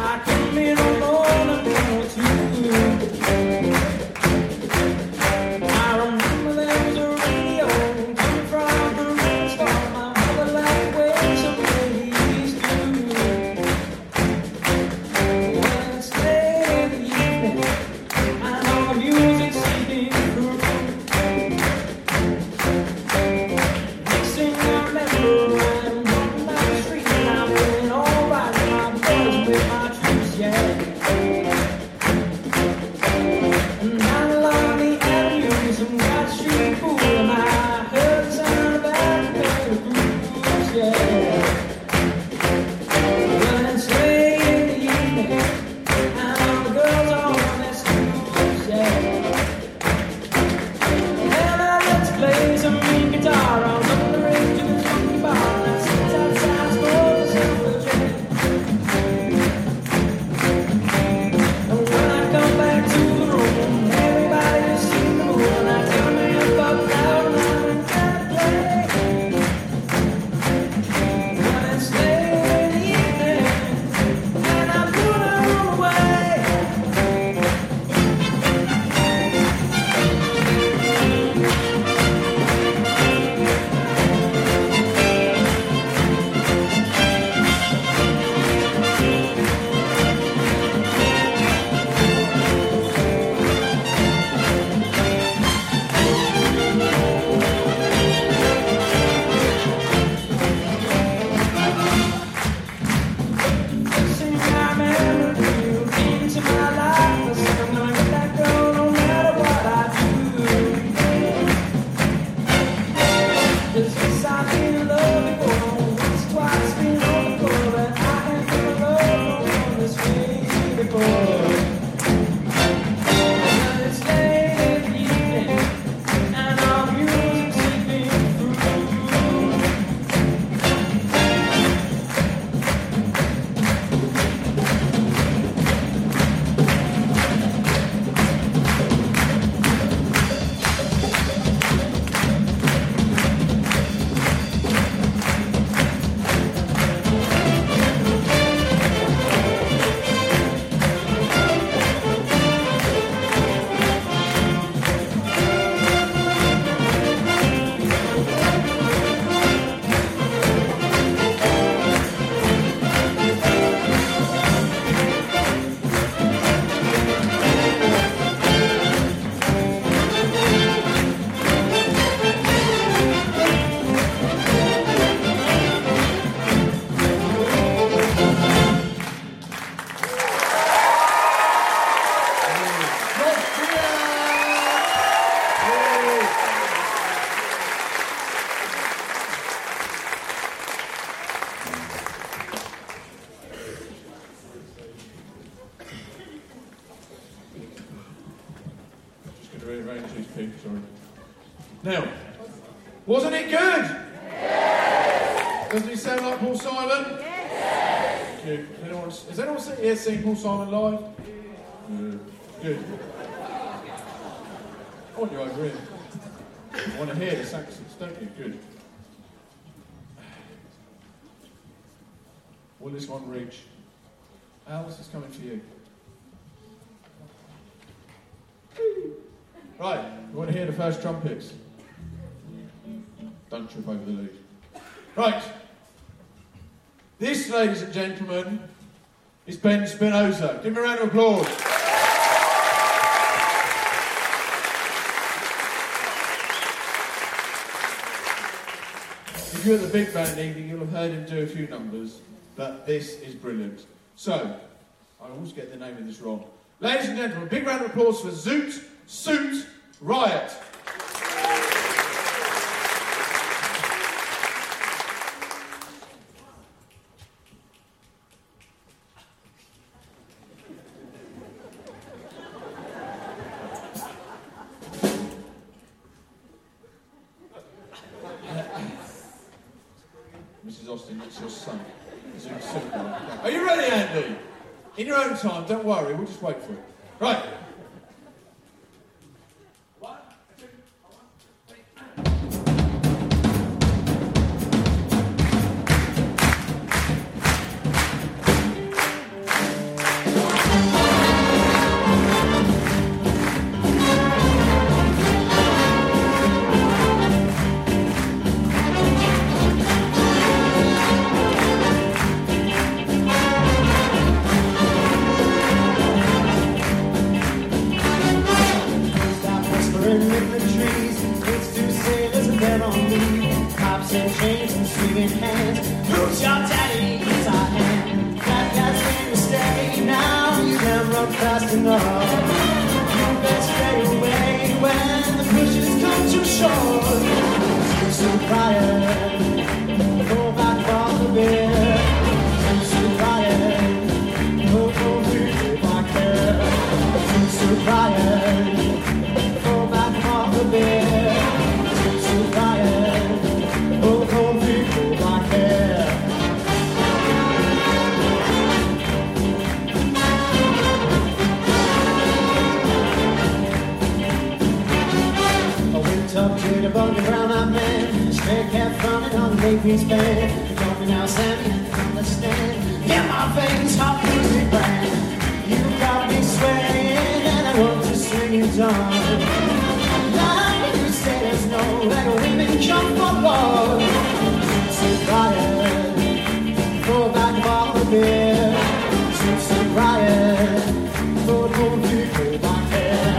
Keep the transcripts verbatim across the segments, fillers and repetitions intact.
Now, wasn't it good? Yes. Doesn't he sound like Paul Simon? Yes. Good. Anyone, has anyone here seen Paul Simon live? Good. Good. I want you over here. I want to hear the saxons, don't you? Good. Will this one reach? Al, this is coming for you. Right, you want to hear the first trumpets? Don't trip over the lead. Right. This, ladies and gentlemen, is Ben Spinoza. Give him a round of applause. If you're at the big band evening, you'll have heard him do a few numbers, but this is brilliant. So, I always get the name of this wrong. Ladies and gentlemen, a big round of applause for Zoot Suit Riot. Missus Austin, it's your son. Zoot Suit Riot. Are you ready, Andy? In your own time, don't worry, we'll just wait for it. Right. fast enough. You best stay away when the pushes come too short. Too soon crying, go back for the beer. Too soon crying, go go through my care. Too soon crying, go back for the beer. Too soon crying, go go through my care. Up to the buggy brown eyed man, straight cat running on the Macy's band. Jumping out, Sammy, understand. Yeah, my veins hot music brand. You got me swaying, and I want to swing you down. Now you say there's no way women come for love. So quiet, go back for the beer. So so quiet, go go through my hair.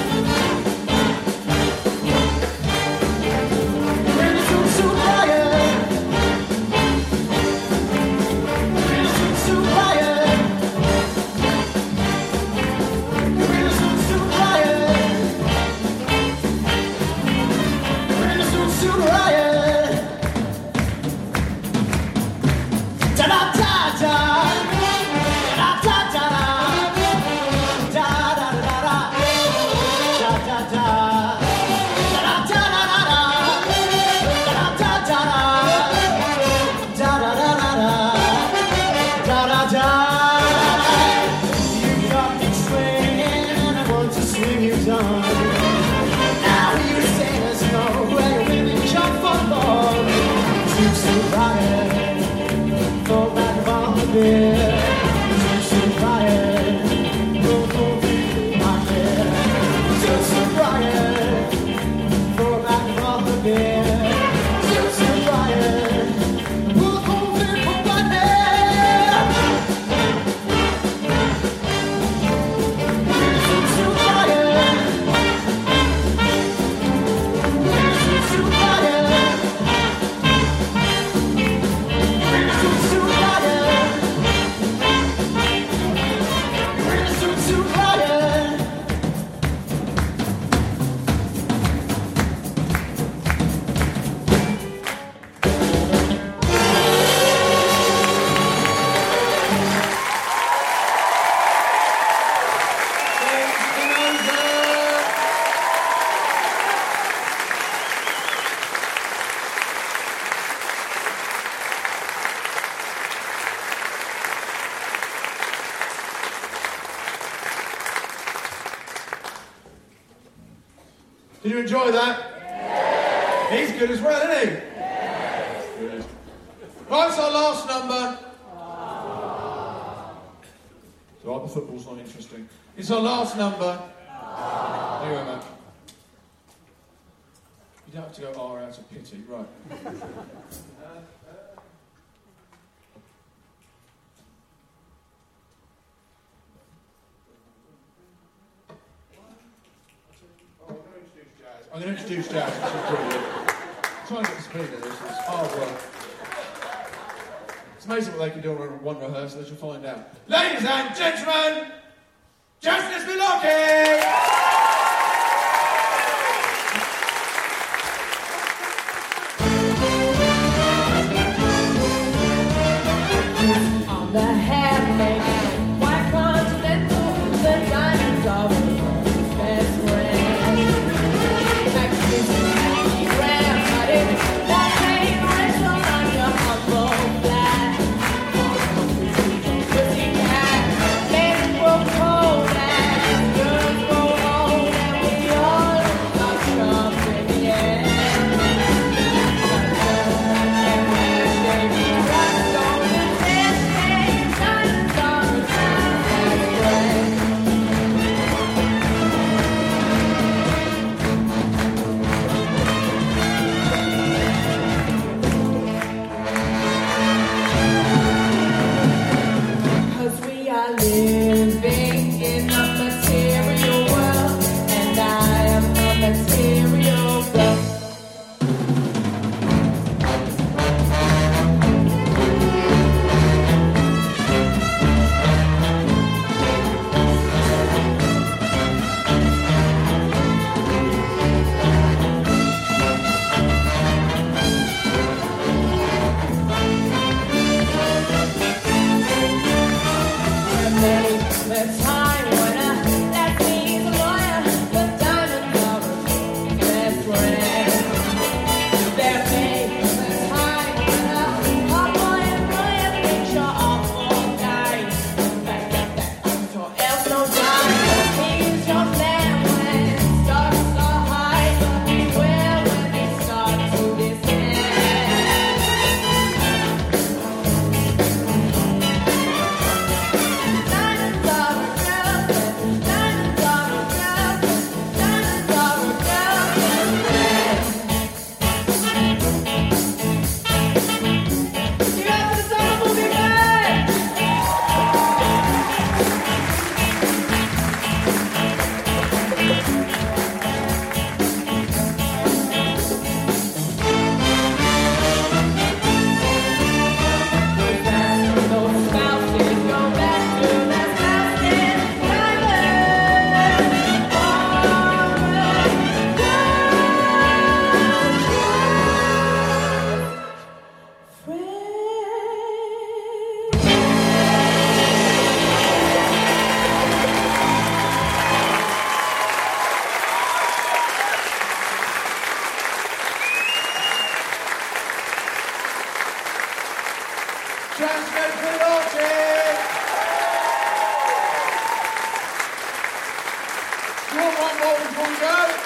Did you enjoy that? Yes. He's good as well, isn't he? Yes. Good. Right, it's our last number. It's all right, the football's not interesting. It's our last number. Thank you very much. You don't have to go R out of pity, right. I'm going to introduce Jazz. This is brilliant. Trying to get the speed of this is hard work. It's amazing what they can do on one rehearsal, as you'll find out. Ladies and gentlemen, Justice Milwaukee! On the handmade white continental, the diamonds of the best friend. Mexican ram, but it that ain't rental on your humble flat. Pussy cat, men grow cold and girls grow old. Transmetropolitan Archie! Do you want one more before we go?